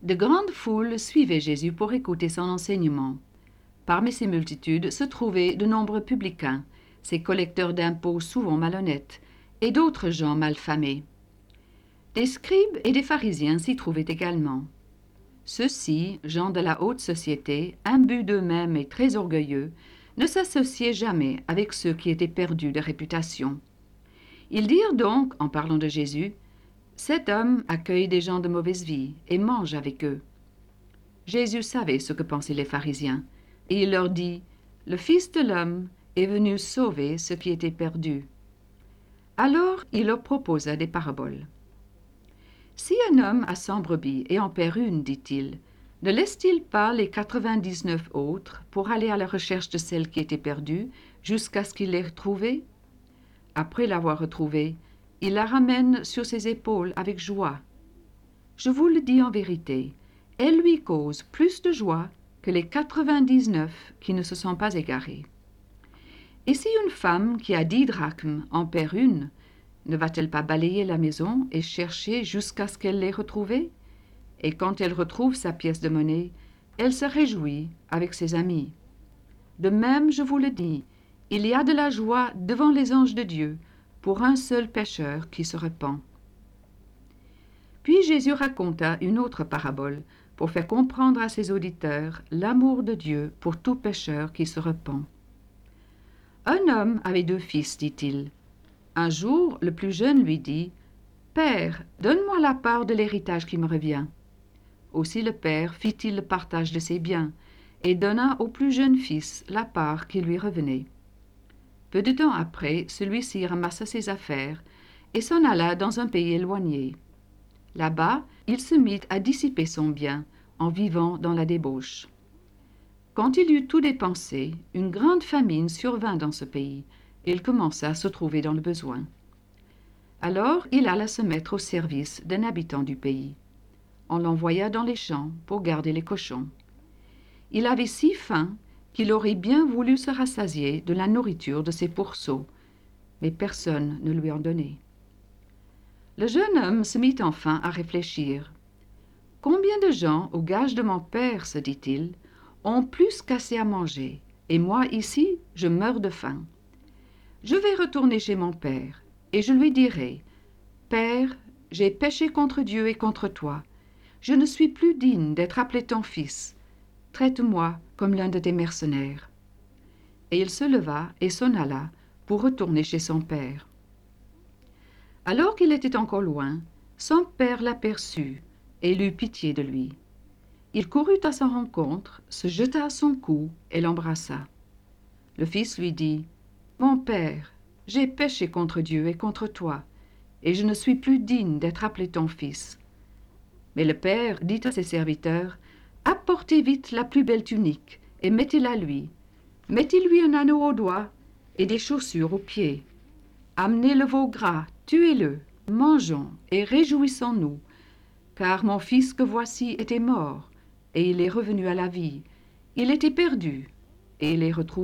De grandes foules suivaient Jésus pour écouter son enseignement. Parmi ces multitudes se trouvaient de nombreux publicains, ces collecteurs d'impôts souvent malhonnêtes, et d'autres gens malfamés. Des scribes et des pharisiens s'y trouvaient également. Ceux-ci, gens de la haute société, imbus d'eux-mêmes et très orgueilleux, ne s'associaient jamais avec ceux qui étaient perdus de réputation. Ils dirent donc, en parlant de Jésus, « Cet homme accueille des gens de mauvaise vie et mange avec eux. » Jésus savait ce que pensaient les pharisiens, et il leur dit, « Le Fils de l'homme est venu sauver ce qui était perdu. » Alors il leur proposa des paraboles. « Si un homme a 100 brebis et en perd une, dit-il, ne laisse-t-il pas les 99 autres pour aller à la recherche de celle qui était perdue jusqu'à ce qu'il l'ait retrouvée? Après l'avoir retrouvée, il la ramène sur ses épaules avec joie. Je vous le dis en vérité, elle lui cause plus de joie que les 99 qui ne se sont pas égarés. Et si une femme qui a 10 drachmes en perd une, ne va-t-elle pas balayer la maison et chercher jusqu'à ce qu'elle l'ait retrouvée? Et quand elle retrouve sa pièce de monnaie, elle se réjouit avec ses amis. De même, je vous le dis, il y a de la joie devant les anges de Dieu pour un seul pécheur qui se repent. » Puis Jésus raconta une autre parabole pour faire comprendre à ses auditeurs l'amour de Dieu pour tout pécheur qui se repent. Un homme avait 2 fils, dit-il. Un jour, le plus jeune lui dit, « Père, donne-moi la part de l'héritage qui me revient. » Aussi le père fit-il le partage de ses biens et donna au plus jeune fils la part qui lui revenait. Peu de temps après, celui-ci ramassa ses affaires et s'en alla dans un pays éloigné. Là-bas, il se mit à dissiper son bien en vivant dans la débauche. Quand il eut tout dépensé, une grande famine survint dans ce pays et il commença à se trouver dans le besoin. Alors il alla se mettre au service d'un habitant du pays. On l'envoya dans les champs pour garder les cochons. Il avait si faim qu'il aurait bien voulu se rassasier de la nourriture de ses pourceaux, mais personne ne lui en donnait. Le jeune homme se mit enfin à réfléchir. « Combien de gens, au gage de mon père, se dit-il, ont plus qu'assez à manger, et moi ici, je meurs de faim. Je vais retourner chez mon père, et je lui dirai, « Père, j'ai péché contre Dieu et contre toi. Je ne suis plus digne d'être appelé ton fils. Traite-moi comme l'un de tes mercenaires. » Et il se leva et s'en alla pour retourner chez son père. Alors qu'il était encore loin, son père l'aperçut et il eut pitié de lui. Il courut à sa rencontre, se jeta à son cou et l'embrassa. Le fils lui dit, « Mon père, j'ai péché contre Dieu et contre toi, et je ne suis plus digne d'être appelé ton fils. » Mais le père dit à ses serviteurs, « Apportez vite la plus belle tunique et mettez-la lui. Mettez-lui un anneau au doigt et des chaussures aux pieds. Amenez le veau gras, tuez-le, mangeons et réjouissons-nous, car mon fils que voici était mort, et il est revenu à la vie. Il était perdu, et il est retrouvé. »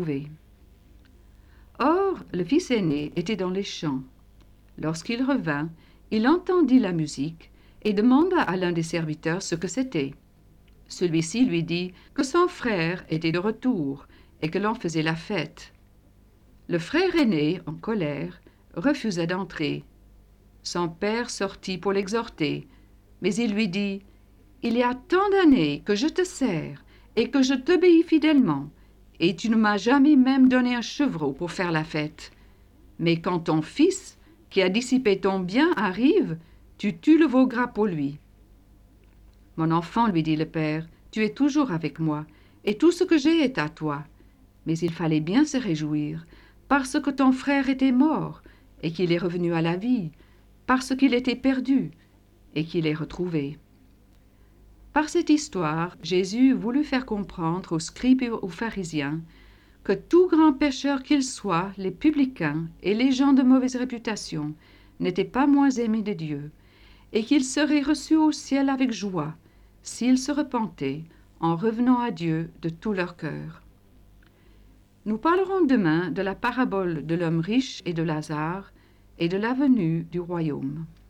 Or, le fils aîné était dans les champs. Lorsqu'il revint, il entendit la musique et demanda à l'un des serviteurs ce que c'était. Celui-ci lui dit que son frère était de retour et que l'on faisait la fête. Le frère aîné, en colère, refusa d'entrer. Son père sortit pour l'exhorter, mais il lui dit, « Il y a tant d'années que je te sers et que je t'obéis fidèlement, et tu ne m'as jamais même donné un chevreau pour faire la fête. Mais quand ton fils, qui a dissipé ton bien, arrive, tu tues le veau gras pour lui. » « Mon enfant, lui dit le père, tu es toujours avec moi, et tout ce que j'ai est à toi. Mais il fallait bien se réjouir, parce que ton frère était mort, et qu'il est revenu à la vie, parce qu'il était perdu, et qu'il est retrouvé. » Par cette histoire, Jésus voulut faire comprendre aux scribes et aux pharisiens que tout grand pécheur qu'ils soient, les publicains et les gens de mauvaise réputation, n'étaient pas moins aimés de Dieu, et qu'ils seraient reçus au ciel avec joie s'ils se repentaient en revenant à Dieu de tout leur cœur. Nous parlerons demain de la parabole de l'homme riche et de Lazare et de la venue du royaume.